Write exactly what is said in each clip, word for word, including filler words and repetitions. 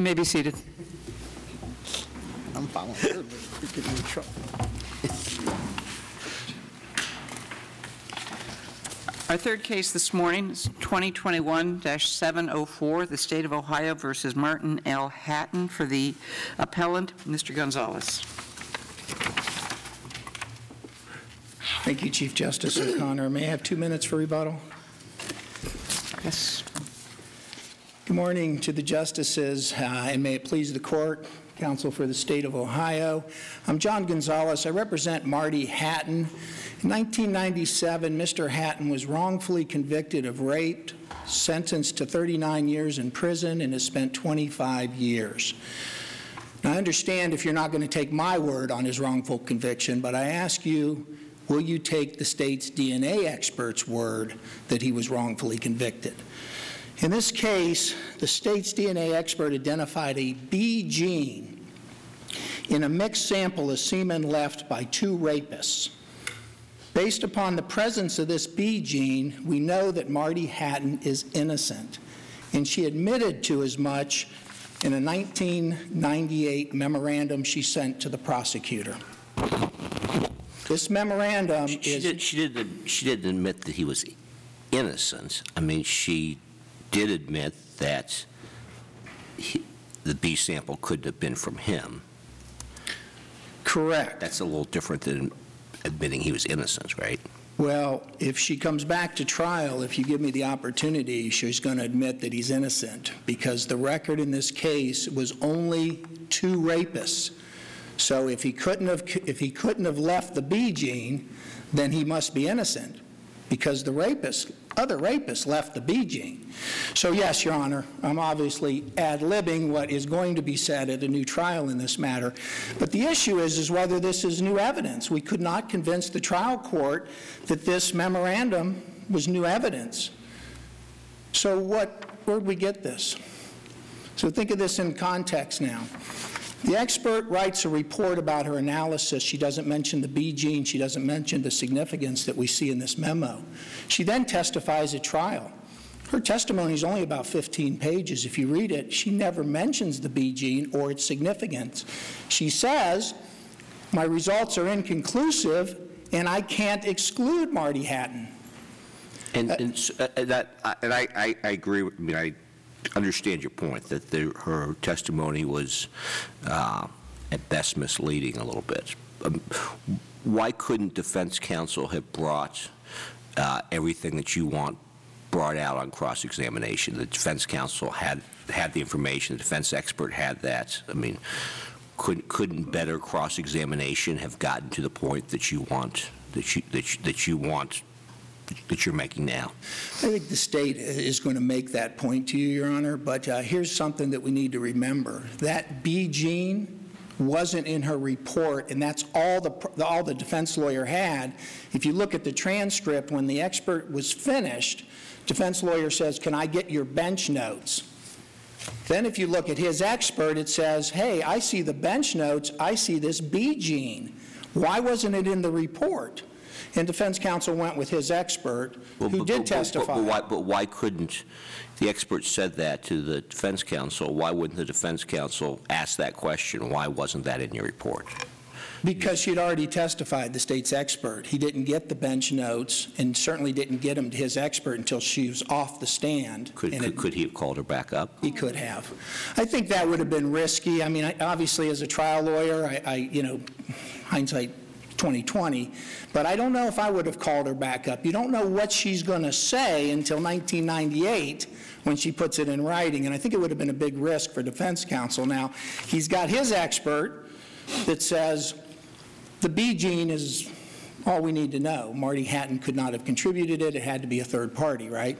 You may be seated. I'm following her, but we could be in trouble. Our third case this morning is twenty twenty-one dash seven oh four, the State of Ohio versus Martin L. Hatton. For the appellant, Mister Gonzalez. Thank you, Chief Justice O'Connor. May I have two minutes for rebuttal? Yes. Good morning to the justices, uh, and may it please the court, counsel for the State of Ohio. I'm John Gonzalez. I represent Marty Hatton. In nineteen ninety-seven, Mister Hatton was wrongfully convicted of rape, sentenced to thirty-nine years in prison, and has spent twenty-five years. Now, I understand if you're not going to take my word on his wrongful conviction, but I ask you, will you take the state's D N A expert's word that he was wrongfully convicted? In this case, the state's D N A expert identified a B gene in a mixed sample of semen left by two rapists. Based upon the presence of this B gene, we know that Marty Hatton is innocent, and she admitted to as much in a nineteen ninety-eight memorandum she sent to the prosecutor. This memorandum she, she is... Did, she, didn't, she didn't admit that he was innocent. I mean, she did admit that he, the B sample couldn't have been from him. Correct. That's a little different than admitting he was innocent, right? Well, if she comes back to trial, if you give me the opportunity, she's going to admit that he's innocent, because the record in this case was only two rapists. So if he couldn't have, if he couldn't have left the B gene, then he must be innocent, because the rapists, other rapists left the B gene. So yes, Your Honor, I'm obviously ad-libbing what is going to be said at a new trial in this matter. But the issue is, is whether this is new evidence. We could not convince the trial court that this memorandum was new evidence. So what, where'd we get this? So think of this in context now. The expert writes a report about her analysis. She doesn't mention the B gene. She doesn't mention the significance that we see in this memo. She then testifies at trial. Her testimony is only about fifteen pages. If you read it, she never mentions the B gene or its significance. She says, my results are inconclusive, and I can't exclude Marty Hatton. And, uh, and, uh, that, uh, and I, I, I agree with, I mean, I understand your point that the, her testimony was uh, at best misleading a little bit. Um, why couldn't defense counsel have brought uh, everything that you want brought out on cross-examination? The defense counsel had had the information. The defense expert had that. I mean, couldn't couldn't better cross-examination have gotten to the point that you want that you that you, that you want that you're making now? I think the state is going to make that point to you, Your Honor, but uh, here's something that we need to remember. That B gene wasn't in her report, and that's all the, all the defense lawyer had. If you look at the transcript, when the expert was finished, defense lawyer says, can I get your bench notes? Then if you look at his expert, it says, hey, I see the bench notes, I see this B gene. Why wasn't it in the report? And defense counsel went with his expert, well, who but, did but, testify. But, but, why, but why couldn't the expert said that to the defense counsel? Why wouldn't the defense counsel ask that question? Why wasn't that in your report? Because she'd already testified, the state's expert. He didn't get the bench notes, and certainly didn't get them to his expert until she was off the stand. Could, could, it, could he have called her back up? He could have. I think that would have been risky. I mean, I, obviously, as a trial lawyer, I, I you know, hindsight twenty twenty, but I don't know if I would have called her back up. You don't know what she's going to say until nineteen ninety-eight when she puts it in writing, and I think it would have been a big risk for defense counsel. Now, he's got his expert that says the B gene is all we need to know. Marty Hatton could not have contributed it. It had to be a third party, right?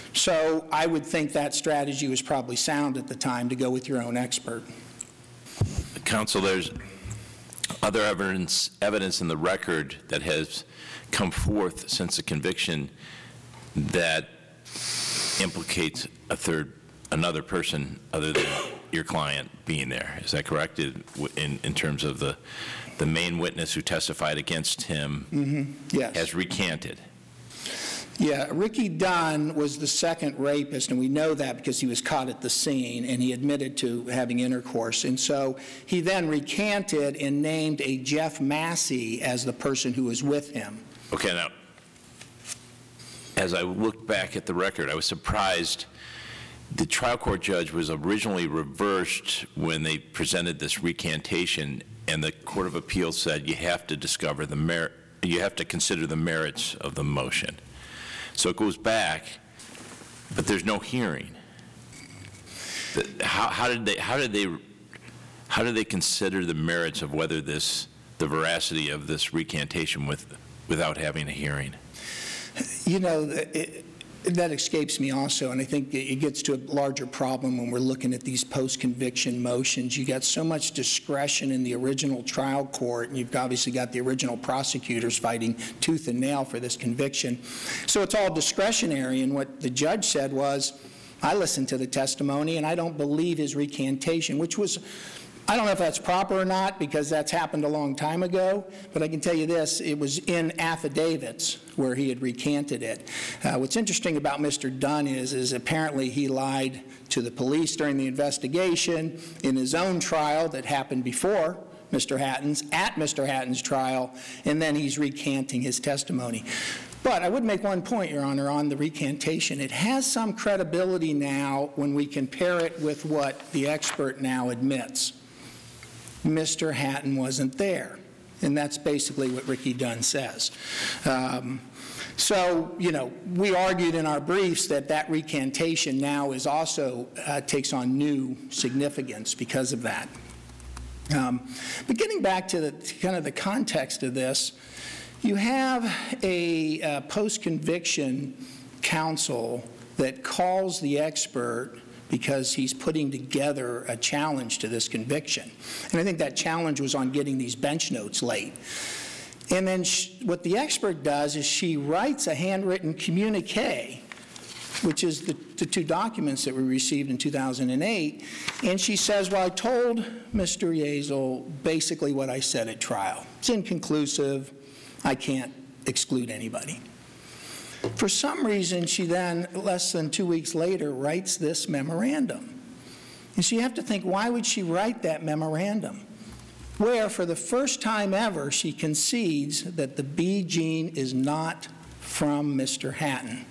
So I would think that strategy was probably sound at the time, to go with your own expert. Counsel, there's other evidence, evidence in the record that has come forth since the conviction that implicates a third, another person other than your client being there. Is that correct? In, in terms of the, the main witness who testified against him, mm-hmm. Yes. has recanted. Yeah, Ricky Dunn was the second rapist, and we know that because he was caught at the scene, and he admitted to having intercourse. And so he then recanted and named a Jeff Massey as the person who was with him. Okay, now, as I looked back at the record, I was surprised. The trial court judge was originally reversed when they presented this recantation, and the Court of Appeals said you have to discover the merit, you have to consider the merits of the motion. So it goes back, but there's no hearing. The- How, how did they, how did they, how did they consider the merits of whether this, the veracity of this recantation with, without having a hearing? You know, it, that escapes me also, and I think it gets to a larger problem when we're looking at these post-conviction motions. You got so much discretion in the original trial court, and you've obviously got the original prosecutors fighting tooth and nail for this conviction. So it's all discretionary, and what the judge said was, I listened to the testimony, and I don't believe his recantation, which was, I don't know if that's proper or not, because that's happened a long time ago, but I can tell you this, it was in affidavits where he had recanted it. Uh, what's interesting about Mister Dunn is, is apparently he lied to the police during the investigation in his own trial that happened before Mister Hatton's, at Mister Hatton's trial, and then he's recanting his testimony. But I would make one point, Your Honor, on the recantation. It has some credibility now when we compare it with what the expert now admits. Mister Hatton wasn't there. And that's basically what Ricky Dunn says. Um, so, you know, we argued in our briefs that that recantation now is also uh, takes on new significance because of that. Um, but getting back to the to kind of the context of this, you have a uh, post-conviction counsel that calls the expert because he's putting together a challenge to this conviction. And I think that challenge was on getting these bench notes late. And then she, what the expert does is she writes a handwritten communique, which is the, the two documents that we received in two thousand eight, and she says, well, I told Mister Yazel basically what I said at trial. It's inconclusive. I can't exclude anybody. For some reason, she then, less than two weeks later, writes this memorandum. And so you have to think, why would she write that memorandum? Where, for the first time ever, she concedes that the B gene is not from Mister Hatton.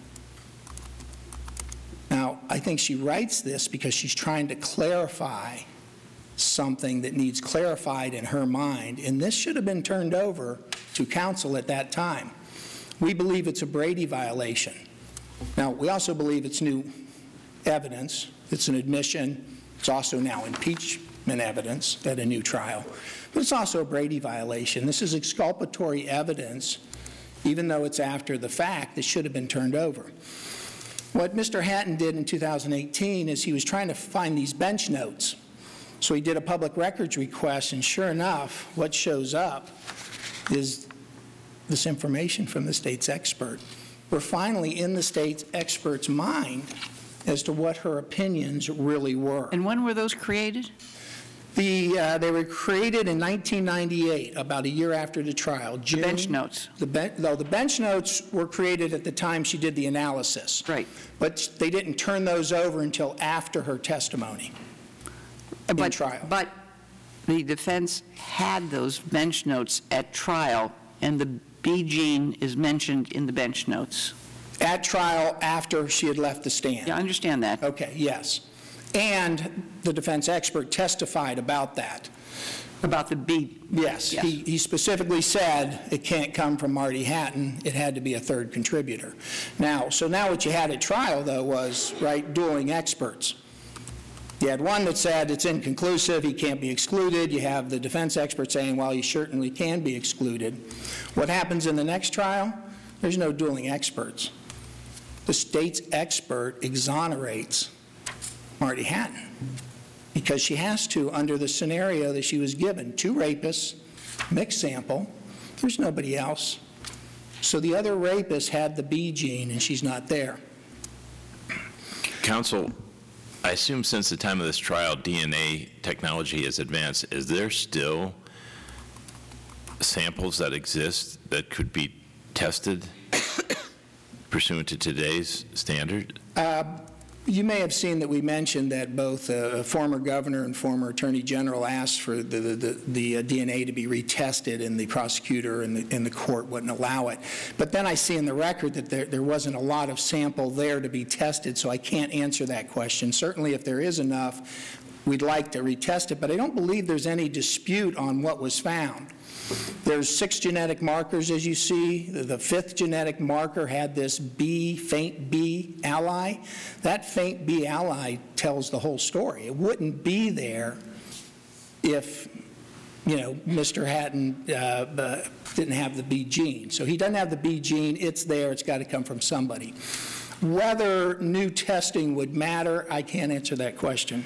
Now, I think she writes this because she's trying to clarify something that needs clarified in her mind, and this should have been turned over to counsel at that time. We believe it's a Brady violation. Now, we also believe it's new evidence. It's an admission. It's also now impeachment evidence at a new trial. But it's also a Brady violation. This is exculpatory evidence, even though it's after the fact, that should have been turned over. What Mister Hatton did in two thousand eighteen is he was trying to find these bench notes. So he did a public records request, and sure enough, what shows up is this information from the state's expert. We're finally in the state's expert's mind as to what her opinions really were. And when were those created? The, uh, they were created in nineteen ninety-eight, about a year after the trial. June, The bench notes. The ben no, the bench notes were created at the time she did the analysis. Right. But they didn't turn those over until after her testimony in But, trial. but the defense had those bench notes at trial, and the B gene is mentioned in the bench notes. At trial, after she had left the stand. Yeah, I understand that. Okay, yes. And the defense expert testified about that. About the B. Yes, Yes. He, he specifically said it can't come from Marty Hatton, it had to be a third contributor. Now, so now what you had at trial, though, was, right, dueling experts. You had one that said it's inconclusive, he can't be excluded. You have the defense expert saying, well, he certainly can be excluded. What happens in the next trial? There's no dueling experts. The state's expert exonerates Marty Hatton because she has to under the scenario that she was given. Two rapists, mixed sample, there's nobody else. So the other rapist had the B gene and she's not there. Counsel, I assume since the time of this trial, D N A technology has advanced. Is there still samples that exist that could be tested pursuant to today's standard? You may have seen that we mentioned that both a former governor and former attorney general asked for the, the, the, the uh, D N A to be retested, and the prosecutor and the, and the court wouldn't allow it. But then I see in the record that there, there wasn't a lot of sample there to be tested, so I can't answer that question. Certainly, if there is enough, we'd like to retest it, but I don't believe there's any dispute on what was found. There's six genetic markers, as you see. The fifth genetic marker had this B, faint B ally. That faint B ally tells the whole story. It wouldn't be there if, you know, Mister Hatton uh, uh, didn't have the B gene. So he doesn't have the B gene. It's there. It's got to come from somebody. Whether new testing would matter, I can't answer that question.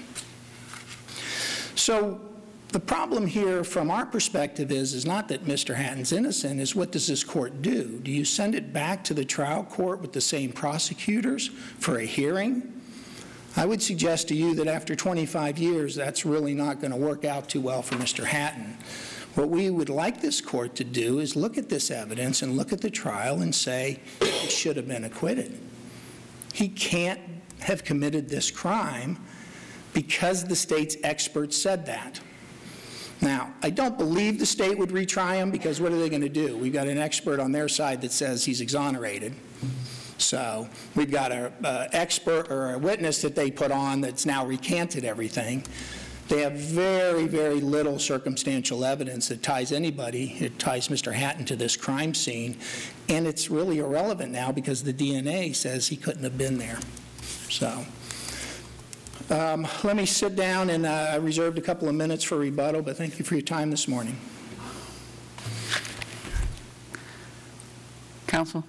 So the problem here from our perspective is, is not that Mister Hatton's innocent, is what does this court do? Do you send it back to the trial court with the same prosecutors for a hearing? I would suggest to you that after twenty-five years, that's really not going to work out too well for Mister Hatton. What we would like this court to do is look at this evidence and look at the trial and say he should have been acquitted. He can't have committed this crime because the state's experts said that. Now, I don't believe the state would retry him, because what are they going to do? We've got an expert on their side that says he's exonerated. So we've got an expert or a witness that they put on that's now recanted everything. They have very, very little circumstantial evidence that ties anybody, it ties Mister Hatton to this crime scene, and it's really irrelevant now because the D N A says he couldn't have been there. So. Um, let me sit down, and uh, I reserved a couple of minutes for rebuttal, but thank you for your time this morning. Counsel?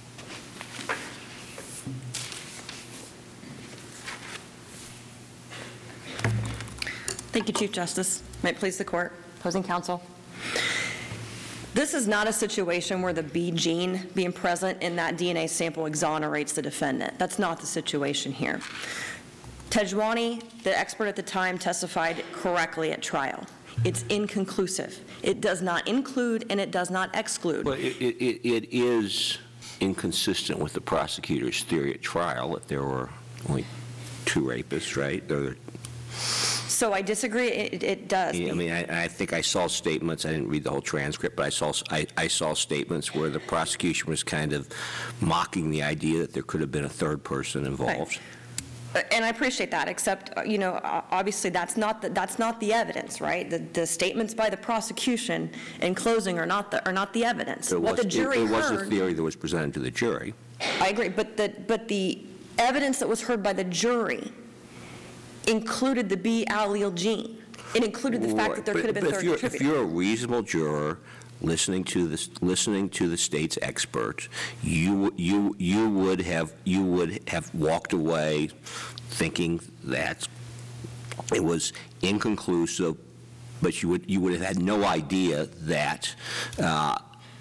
Thank you, Chief Justice. May it please the court, opposing counsel. This is not a situation where the B gene being present in that D N A sample exonerates the defendant. That's not the situation here. Tejwani, the expert at the time, testified correctly at trial. It's inconclusive. It does not include and it does not exclude. But it, it, it is inconsistent with the prosecutor's theory at trial that there were only two rapists, right? There, So I disagree. It, it does. I mean, I, I think I saw statements. I didn't read the whole transcript, but I saw I, I saw statements where the prosecution was kind of mocking the idea that there could have been a third person involved. Right. And I appreciate that, except, you know, obviously that's not the, that's not the evidence, right? The, the statements by the prosecution in closing are not the, are not the evidence. So what was, the jury it, it was heard, a theory that was presented to the jury. I agree, but the, but the evidence that was heard by the jury included the B allele gene. It included the fact that there but, could have been but third if you're, contributors. if you're a reasonable juror listening to this, listening to the state's expert, you you you would have you would have walked away thinking that it was inconclusive, but you would you would have had no idea that, uh,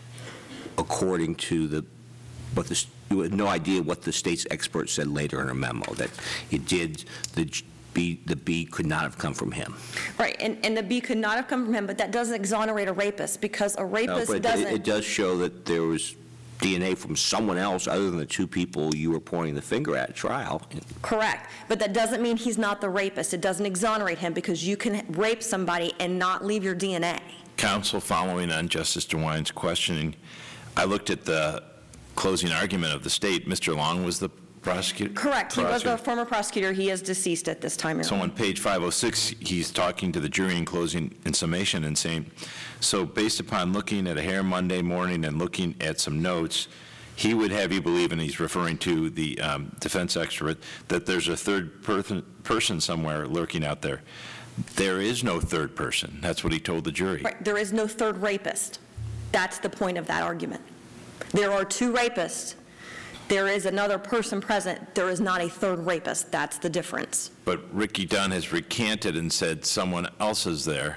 according to the what the you had no idea what the state's expert said later in a memo, that it did the. B, the B could not have come from him. Right, and, and the B could not have come from him, but that doesn't exonerate a rapist, because a rapist No, but doesn't. it, it does show that there was D N A from someone else other than the two people you were pointing the finger at at trial. Correct, but that doesn't mean he's not the rapist. It doesn't exonerate him, because you can rape somebody and not leave your D N A. Counsel, following on Justice DeWine's questioning, I looked at the closing argument of the state. Mister Long was the prosecutor? Correct, he was prosecutor. the former prosecutor. He is deceased at this time. Your So Honor. on page five oh six, he's talking to the jury in closing in summation and saying, so based upon looking at a hair Monday morning and looking at some notes, he would have you believe, and he's referring to the um, defense expert, that there's a third person, person somewhere lurking out there. There is no third person. That's what he told the jury. Right, there is no third rapist. That's the point of that argument. There are two rapists. There is another person present. There is not a third rapist. That's the difference. But Ricky Dunn has recanted and said someone else is there.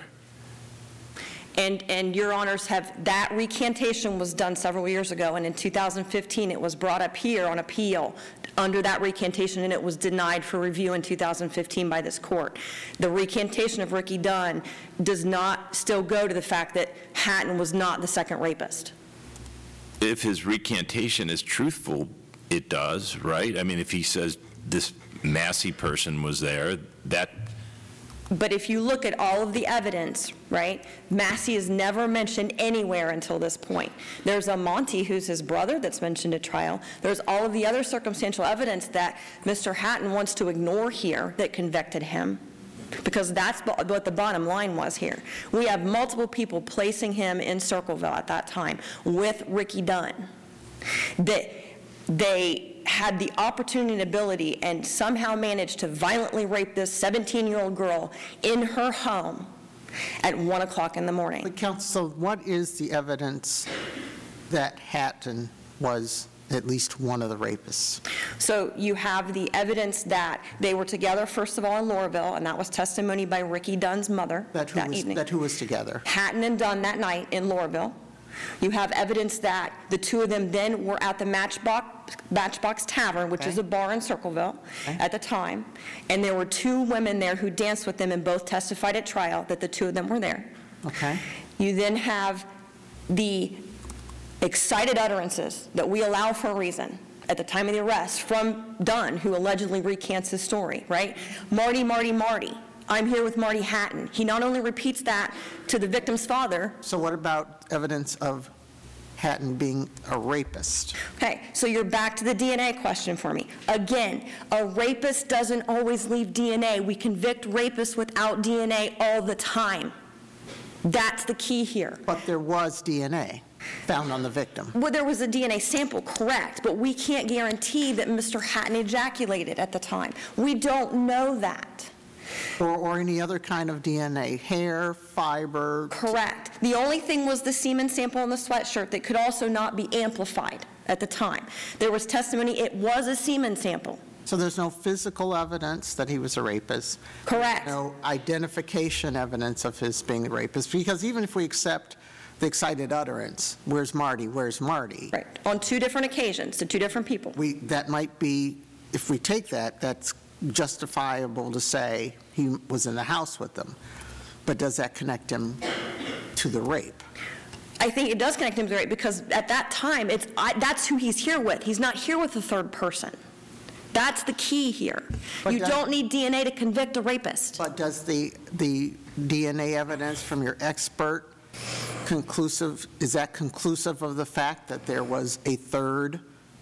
And, and your honors have, that recantation was done several years ago, and in two thousand fifteen, it was brought up here on appeal under that recantation, and it was denied for review in two thousand fifteen by this court. The recantation of Ricky Dunn does not still go to the fact that Hatton was not the second rapist. If his recantation is truthful, it does, right? I mean, if he says this Massey person was there, that, But if you look at all of the evidence, right, Massey is never mentioned anywhere until this point. There's a Monty, who's his brother, that's mentioned at trial. There's all of the other circumstantial evidence that Mister Hatton wants to ignore here that convicted him, because that's what the bottom line was here. We have multiple people placing him in Circleville at that time with Ricky Dunn. That they had the opportunity and ability and somehow managed to violently rape this seventeen-year-old girl in her home at one o'clock in the morning. But counsel, what is the evidence that Hatton was at least one of the rapists? So you have the evidence that they were together, first of all, in Laurelville, and that was testimony by Ricky Dunn's mother That who that was, evening. that who was together? Hatton and Dunn that night in Laurelville. You have evidence that the two of them then were at the Matchbox, Matchbox Tavern, which Okay. is a bar in Circleville Okay. at the time, and there were two women there who danced with them and both testified at trial that the two of them were there. Okay. You then have the excited utterances that we allow for a reason at the time of the arrest from Dunn, who allegedly recants his story, right? Marty, Marty, Marty. I'm here with Marty Hatton. He not only repeats that to the victim's father. So what about evidence of Hatton being a rapist? Okay, so you're back to the D N A question for me. Again, a rapist doesn't always leave D N A. We convict rapists without D N A all the time. That's the key here. But there was D N A found on the victim. Well, there was a D N A sample, correct, but we can't guarantee that Mister Hatton ejaculated at the time. We don't know that. Or, or any other kind of D N A, hair, fiber. Correct. The only thing was the semen sample in the sweatshirt that could also not be amplified at the time. There was testimony it was a semen sample. So there's no physical evidence that he was a rapist. Correct. No identification evidence of his being a rapist, because even if we accept the excited utterance, where's Marty, where's Marty? Right. On two different occasions to two different people. We, that might be, if we take that, that's justifiable to say he was in the house with them. But does that connect him to the rape? I think it does connect him to the rape because at that time, it's I, that's who he's here with. He's not here with a third person. That's the key here. But You does- don't need D N A to convict a rapist. But does the, the D N A evidence from your expert conclusive, is that conclusive of the fact that there was a third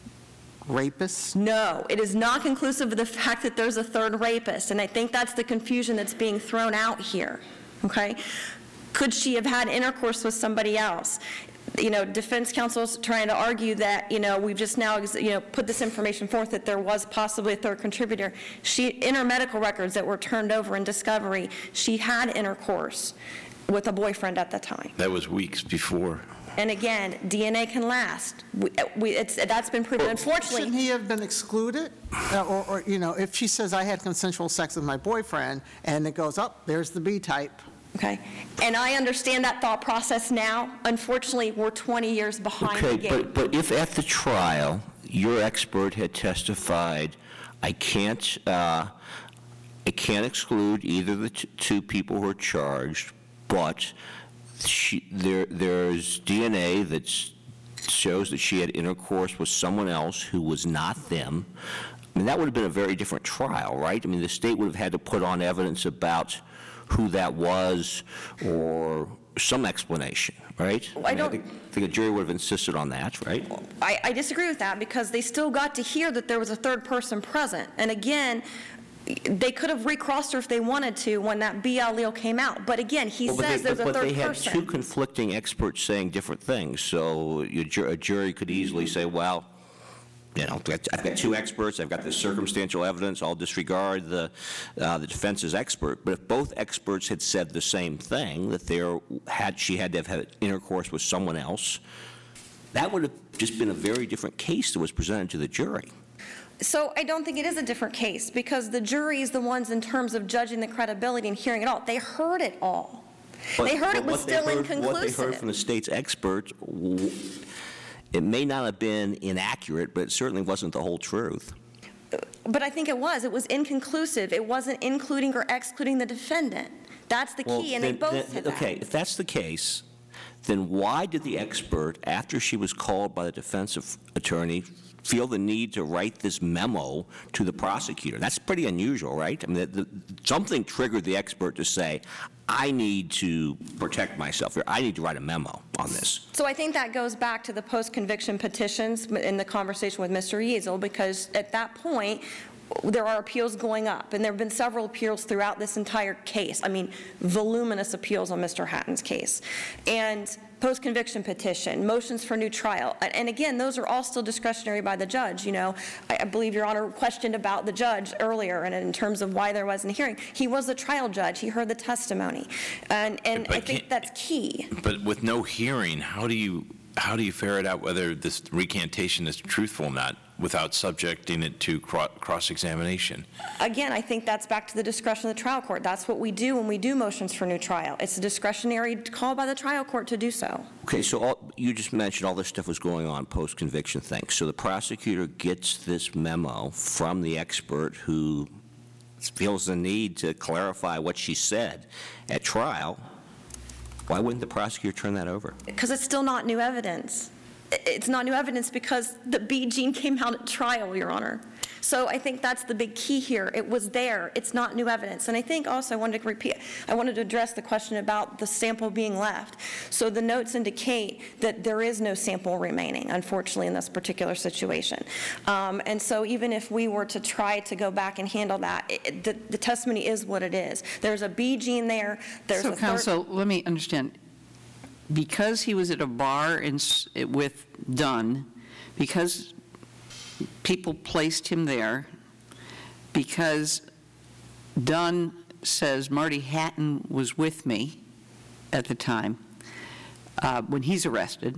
rapist? No, it is not conclusive of the fact that there's a third rapist, and I think that's the confusion that's being thrown out here, okay? Could she have had intercourse with somebody else? You know, defense counsel's trying to argue that, you know, we've just now, you know, put this information forth that there was possibly a third contributor. She, in her medical records that were turned over in discovery, she had intercourse with a boyfriend at the time. that was weeks before. And again, D N A can last. We, we, it's, that's been proven. Unfortunately, Shouldn't he have been excluded? Uh, Or, or, you know, if she says, I had consensual sex with my boyfriend, and it goes, up, there's the B-type. okay, and I understand that thought process now. Unfortunately, we're twenty years behind the Okay, game. but, but if at the trial, your expert had testified, I can't, uh, I can't exclude either the t- two people who are charged, but she, there, there's D N A that s- shows that she had intercourse with someone else who was not them. I mean, that would have been a very different trial, right? I mean, the state would have had to put on evidence about who that was or some explanation, right? Well, I mean, don't- think, I think a jury would have insisted on that, right? I, I disagree with that because they still got to hear that there was a third person present. And again, they could have recrossed her if they wanted to when that B allele came out. But again, he Well, but says they- there's a but third they had person. two conflicting experts saying different things, so your ju- a jury could easily say, well, you know, I've got- I've got two experts, I've got the circumstantial evidence, I'll disregard the uh, the defense's expert. But if both experts had said the same thing, that there had she had to have had intercourse with someone else, that would have just been a very different case that was presented to the jury. So I don't think it is a different case because the jury is the ones in terms of judging the credibility and hearing it all. They heard it all. But- They heard but it was what they still heard- What they heard inconclusive. from the state's expert, w- it may not have been inaccurate, but it certainly wasn't the whole truth. But I think it was. It was inconclusive. It wasn't including or excluding the defendant. That's the Well, key, and they then- both then- said that. Okay, if that's the case, then why did the expert, after she was called by the defense attorney, feel the need to write this memo to the prosecutor? That's pretty unusual, right? I mean, the, the, something triggered the expert to say, I need to protect myself here. I need to write a memo on this. So I think that goes back to the post-conviction petitions in the conversation with Mister Yeasel, because at that point, there are appeals going up, and there have been several appeals throughout this entire case. I mean, voluminous appeals on Mister Hatton's case. And post-conviction petition, motions for new trial. And and again, those are all still discretionary by the judge. You know, I I believe Your Honor questioned about the judge earlier, and in terms of why there wasn't a hearing. He was the trial judge. He heard the testimony. And, and But I think can't- that's key. But with no hearing, how do you, how do you ferret out whether this recantation is truthful or not without subjecting it to cro- cross-examination? Again, I think that's back to the discretion of the trial court. That's what we do when we do motions for new trial. It's a discretionary call by the trial court to do so. Okay, so all, you just mentioned all this stuff was going on post-conviction things. So the prosecutor gets this memo from the expert who feels the need to clarify what she said at trial. Why wouldn't the prosecutor turn that over? Because it's still not new evidence. It's not new evidence because the B gene came out at trial, Your Honor. So I think that's the big key here. It was there. It's not new evidence. And I think also I wanted to repeat, I wanted to address the question about the sample being left. So the notes indicate that there is no sample remaining, unfortunately, in this particular situation. Um, and so even if we were to try to go back and handle that, it, the, the testimony is what it is. There's a B gene there. There's So, a third. counsel, let me understand. Because he was at a bar in, s- with Dunn, because people placed him there, because Dunn says Marty Hatton was with me at the time uh, when he's arrested,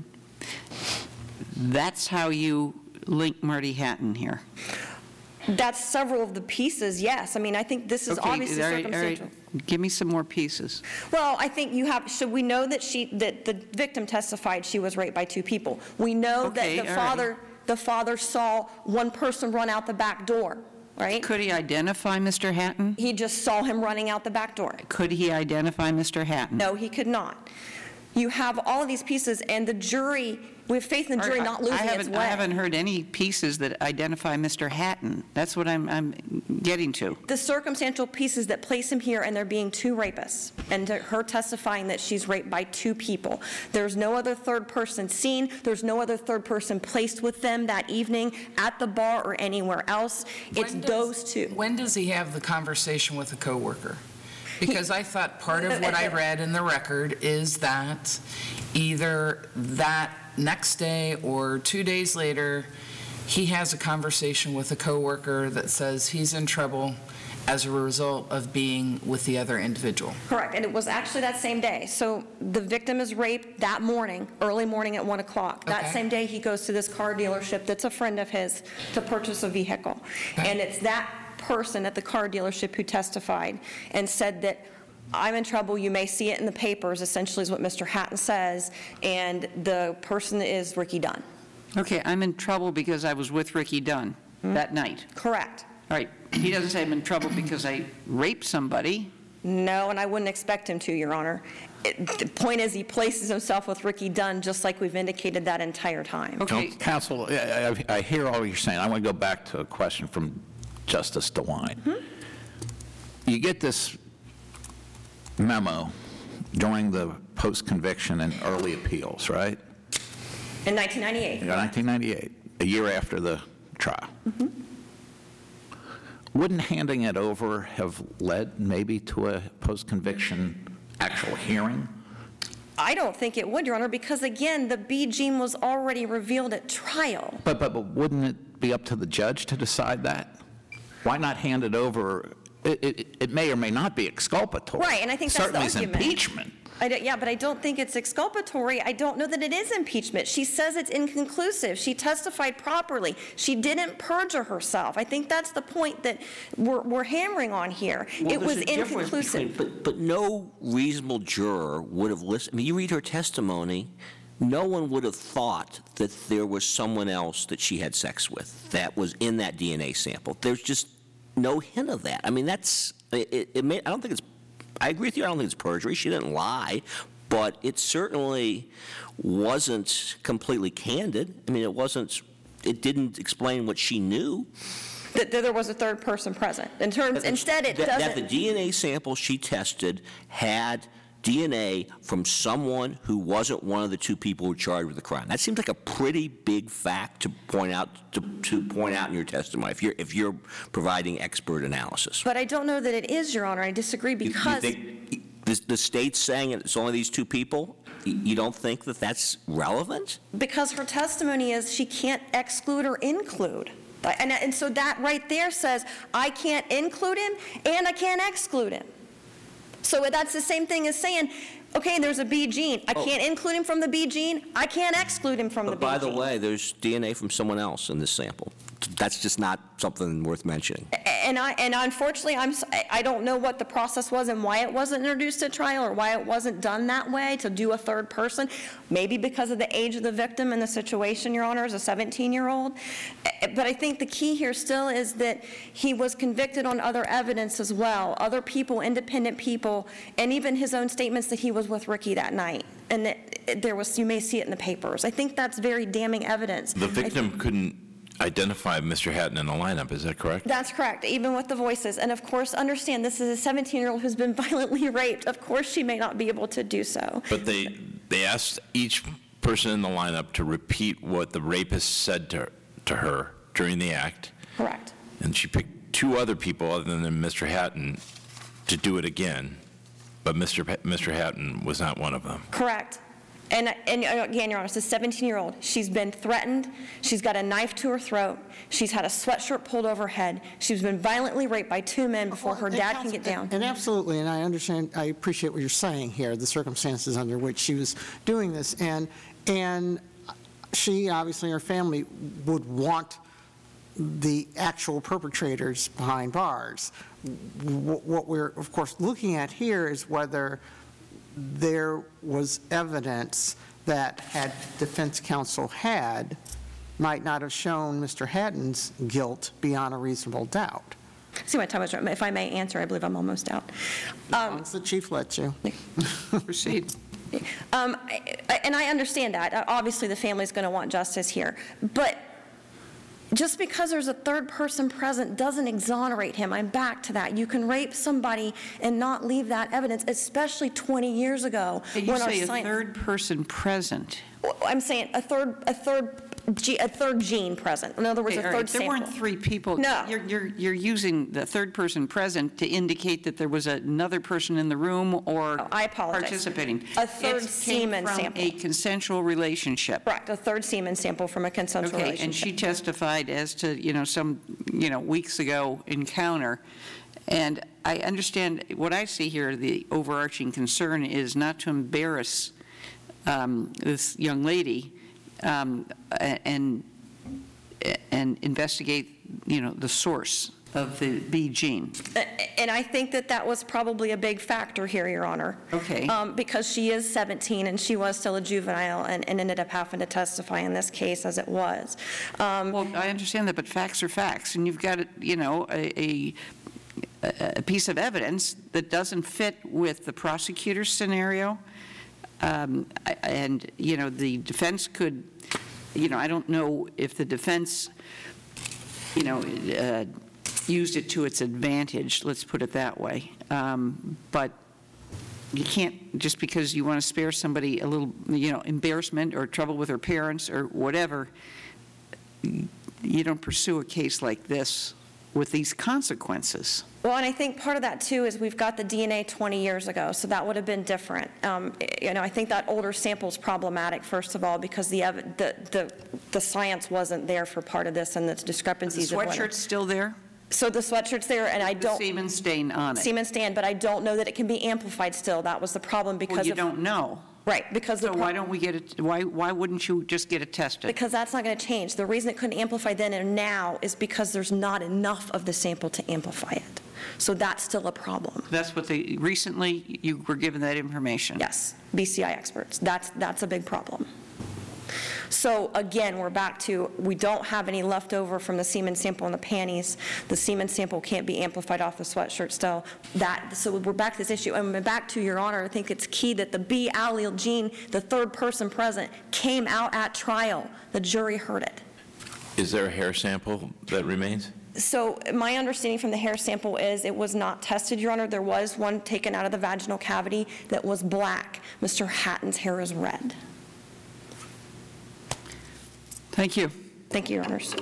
that's how you link Marty Hatton here. That's several of the pieces, yes. I mean, I think this is Okay, obviously all right, all right. circumstantial. Give me some more pieces. Well, I think you have, should we know that she, that the victim testified she was raped by two people? We know Okay, that the all right. father, the father saw one person run out the back door, right? Could he identify Mister Hatton? He just saw him running out the back door. Could he identify Mister Hatton? No, he could not. You have all of these pieces, and the jury, we have faith in the jury not I losing its haven't- way. I haven't heard any pieces that identify Mister Hatton. That's what I'm, I'm getting to. The circumstantial pieces that place him here, and there being two rapists, and to her testifying that she's raped by two people. There's no other third person seen. There's no other third person placed with them that evening at the bar or anywhere else. It's When does- those two. When does he have the conversation with a coworker? Because I thought part of what I read in the record is that either that next day or two days later, he has a conversation with a coworker that says he's in trouble as a result of being with the other individual. Correct, and it was actually that same day. So the victim is raped that morning, early morning at one o'clock. That Okay. same day, he goes to this car dealership that's a friend of his to purchase a vehicle. Okay. And it's that person at the car dealership who testified and said that, I'm in trouble, you may see it in the papers, essentially is what Mister Hatton says, and the person is Ricky Dunn. Okay, I'm in trouble because I was with Ricky Dunn that night. Correct. All right, he doesn't say I'm in trouble because I raped somebody. No, and I wouldn't expect him to, Your Honor. It- The point is, he places himself with Ricky Dunn, just like we've indicated that entire time. Okay, Counsel, I I- I hear all you're saying. I want to go back to a question from Justice DeWine. You get this memo during the post-conviction and early appeals, right? In nineteen ninety-eight. In nineteen ninety-eight, a year after the trial. Wouldn't handing it over have led maybe to a post-conviction actual hearing? I don't think it would, Your Honor, because again, the B gene was already revealed at trial. But, but, but wouldn't it be up to the judge to decide that? Why not hand it over? It, it, it may or may not be exculpatory. Right, and I think that's the Certainly it's argument. impeachment. I don't, yeah, but I don't think it's exculpatory. I don't know that it is impeachment. She says it's inconclusive. She testified properly. She didn't perjure herself. I think that's the point that we're, we're hammering on here. Well, It was there's a difference inconclusive. between- But, but no reasonable juror would have listened. I mean, you read her testimony, no one would have thought that there was someone else that she had sex with that was in that D N A sample. There's just no hint of that. I mean, that's, it, it may, I don't think it's, I agree with you, I don't think it's perjury. She didn't lie. but it certainly wasn't completely candid. I mean, it wasn't, it didn't explain what she knew. That that there was a third person present. In terms, instead, it That- doesn't. That the D N A sample she tested had D N A from someone who wasn't one of the two people who were charged with the crime. That seems like a pretty big fact to point out, to, to point out in your testimony, if you're, if you're providing expert analysis. But I don't know that it is, Your Honor. I disagree You- you because. think the, the state's saying it's only these two people? You you don't think that that's relevant? Because her testimony is she can't exclude or include. And, and so that right there says, I can't include him and I can't exclude him. So that's the same thing as saying, okay, there's a B gene. I can't include him from the B gene. I can't exclude him from the But B gene. by the way, there's D N A from someone else in this sample. That's just not something worth mentioning. And I, and unfortunately, I'm, s- I don't know what the process was and why it wasn't introduced at trial or why it wasn't done that way to do a third person. Maybe because of the age of the victim and the situation, Your Honor, as a seventeen-year-old. But I think the key here still is that he was convicted on other evidence as well, other people, independent people, and even his own statements that he was with Ricky that night. And that there was, you may see it in the papers. I think that's very damning evidence. The I victim couldn't identify Mister Hatton in the lineup, is that correct? That's correct, even with the voices. And of course, understand, this is a seventeen-year-old who's been violently raped. Of course, she may not be able to do so. But they, they asked each person in the lineup to repeat what the rapist said to, to her during the act, Correct. and she picked two other people other than Mister Hatton to do it again, but Mister Pa- Mister Hatton was not one of them. Correct. And, and again, Your Honor, it's a seventeen-year-old. She's been threatened. She's got a knife to her throat. She's had a sweatshirt pulled over her head. She's been violently raped by two men before her And dad can counsel- get down. And absolutely, and I understand, I appreciate what you're saying here, the circumstances under which she was doing this. And, and she, obviously, her family would want the actual perpetrators behind bars. Wh- What we're, of course, looking at here is whether there was evidence that, had defense counsel had, might not have shown Mister Hatton's guilt beyond a reasonable doubt. See my time is up. If I may answer, I believe I'm almost out. Um, Once the chief lets you. Proceed. Um, I- I- And I understand that. Uh, Obviously, the family's going to want justice here. But just because there's a third person present doesn't exonerate him. I'm back to that. You can rape somebody and not leave that evidence, especially twenty years ago. You when our say a sci- third person present. I'm saying a third, a third, ge- a third gene present. In other words, a Okay, all third right, there sample. weren't three people. No. You're, you're, you're using the third person present to indicate that there was another person in the room or Oh, I apologize. participating. A third It came semen from sample. a consensual relationship. Correct, a third semen sample from a consensual Okay, relationship. and she testified as to, you know, some, you know, weeks ago encounter. And I understand, what I see here, the overarching concern is not to embarrass um, this young lady um, a- and, and investigate, you know, the source of the B gene. And I think that that was probably a big factor here, Your Honor. Okay. Um, Because she is seventeen and she was still a juvenile and and ended up having to testify in this case as it was. Um, Well, I understand that, but facts are facts, and you've got, you know, a, a a piece of evidence that doesn't fit with the prosecutor's scenario, um, I- and, you know, the defense could, you know, I don't know if the defense, you know, uh, used it to its advantage, let's put it that way. Um, But you can't, just because you want to spare somebody a little, you know, embarrassment or trouble with her parents or whatever, you don't pursue a case like this with these consequences. Well, and I think part of that, too, is we've got the D N A twenty years ago, so that would have been different. Um, You know, I think that older sample is problematic, first of all, because the ev- the the the science wasn't there for part of this and the The discrepancies of when. sweatshirt's still there? So the sweatshirt's there, and I The don't. semen stain on it? Semen stand, but I don't know that it can be amplified still. That was the problem because Well, of. you don't know. Right, because the. So pro- why don't we get it, why, why wouldn't you just get it tested? Because that's not going to change. The reason it couldn't amplify then and now is because there's not enough of the sample to amplify it. So that's still a problem. That's what they, recently, you were given that information? Yes, B C I experts. That's, that's a big problem. So again, we're back to, we don't have any leftover from the semen sample in the panties. The semen sample can't be amplified off the sweatshirt still. That, so we're back to this issue. And back to Your Honor, I think it's key that the B allele gene, the third person present, came out at trial. The jury heard it. Is there a hair sample that remains? So my understanding from the hair sample is it was not tested, Your Honor. There was one taken out of the vaginal cavity that was black. Mister Hatton's hair is red. Thank you. Thank you, Your Honors.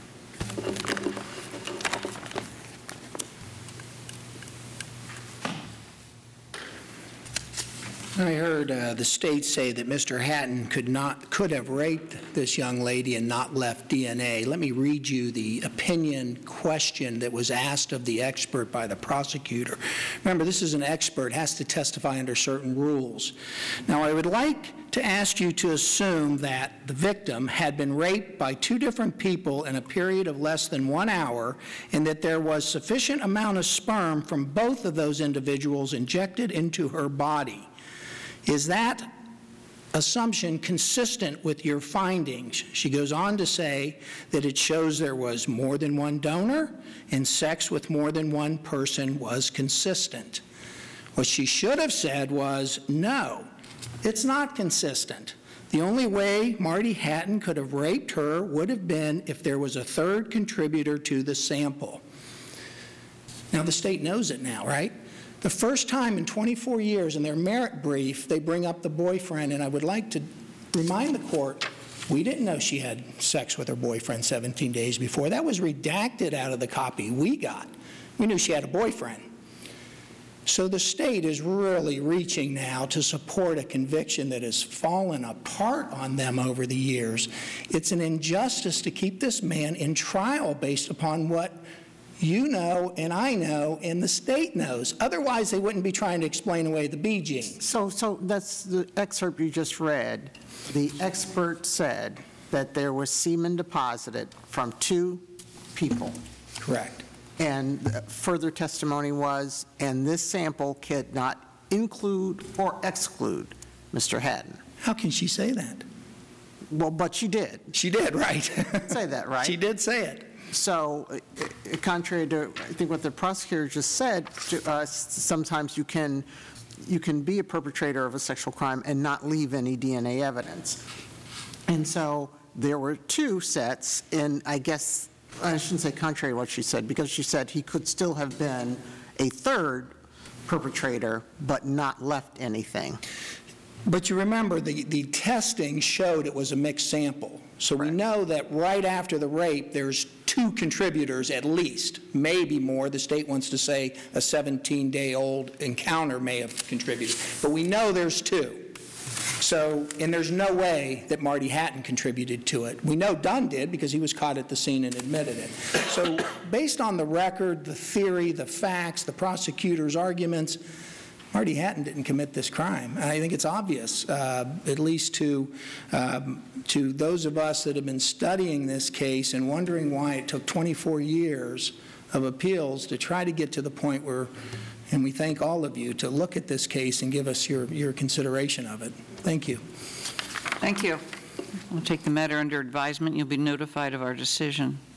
I heard uh, the state say that Mister Hatton could not, could have raped this young lady and not left D N A. Let me read you the opinion question that was asked of the expert by the prosecutor. Remember, this is an expert, has to testify under certain rules. Now, I would like to ask you to assume that the victim had been raped by two different people in a period of less than one hour, and that there was sufficient amount of sperm from both of those individuals injected into her body. Is that assumption consistent with your findings? She goes on to say that it shows there was more than one donor and sex with more than one person was consistent. What she should have said was, no, it's not consistent. The only way Marty Hatton could have raped her would have been if there was a third contributor to the sample. Now, the state knows it now, right? The first time in twenty-four years in their merit brief, they bring up the boyfriend, and I would like to remind the court, we didn't know she had sex with her boyfriend seventeen days before. That was redacted out of the copy we got. We knew she had a boyfriend. So the state is really reaching now to support a conviction that has fallen apart on them over the years. It's an injustice to keep this man in trial based upon what you know and I know and the state knows. Otherwise, they wouldn't be trying to explain away the B gene. So, so that's the excerpt you just read. The expert said that there was semen deposited from two people. Correct. And further testimony was, and this sample could not include or exclude Mister Hatton. How can she say that? Well, but she did. She did, right? Say that, right? She did say it. So, uh, contrary to, I think, what the prosecutor just said, to us, sometimes you can, you can be a perpetrator of a sexual crime and not leave any D N A evidence. And so there were two sets, and I guess, I shouldn't say contrary to what she said, because she said he could still have been a third perpetrator, but not left anything. But you remember, the, the testing showed it was a mixed sample. So we know that right after the rape, there's two contributors at least, maybe more. The state wants to say a seventeen-day-old encounter may have contributed. But we know there's two. So, and there's no way that Marty Hatton contributed to it. We know Dunn did because he was caught at the scene and admitted it. So based on the record, the theory, the facts, the prosecutor's arguments, Marty Hatton didn't commit this crime. And I think it's obvious, uh, at least to, um, to those of us that have been studying this case and wondering why it took twenty-four years of appeals to try to get to the point where, and we thank all of you, to look at this case and give us your, your consideration of it. Thank you. Thank you. We'll take the matter under advisement. You'll be notified of our decision.